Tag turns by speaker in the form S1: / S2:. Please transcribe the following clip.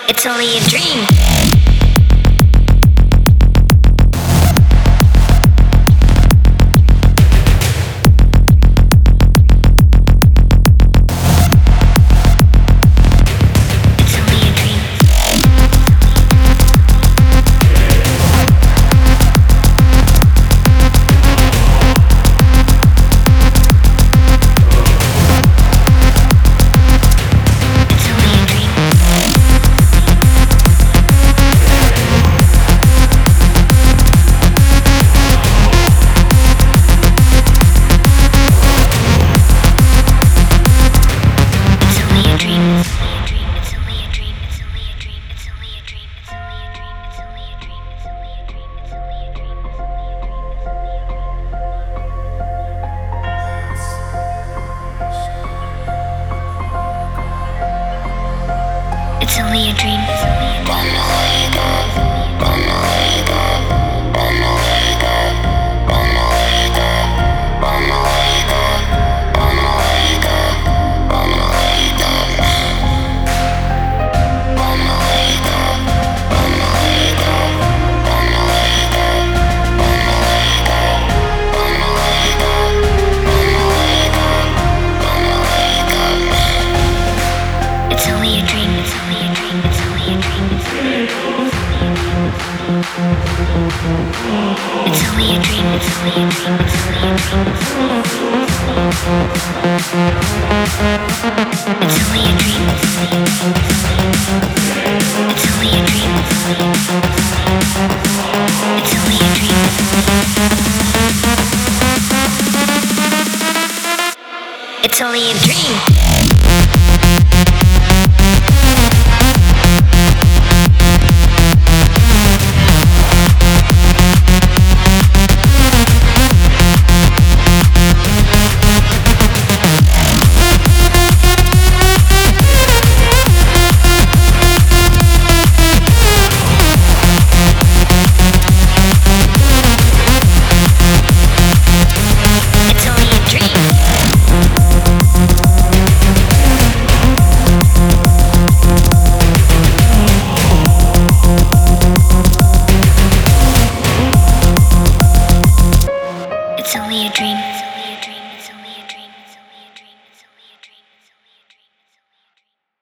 S1: It's only a dream. It's only a dream. It's only a dream. It's only a dream. It's only a dream. It's only a dream. It's only a dream. It's only a dream. It's only a dream. It's only a dream. It's only a dream. It's only a dream. It's only a dream.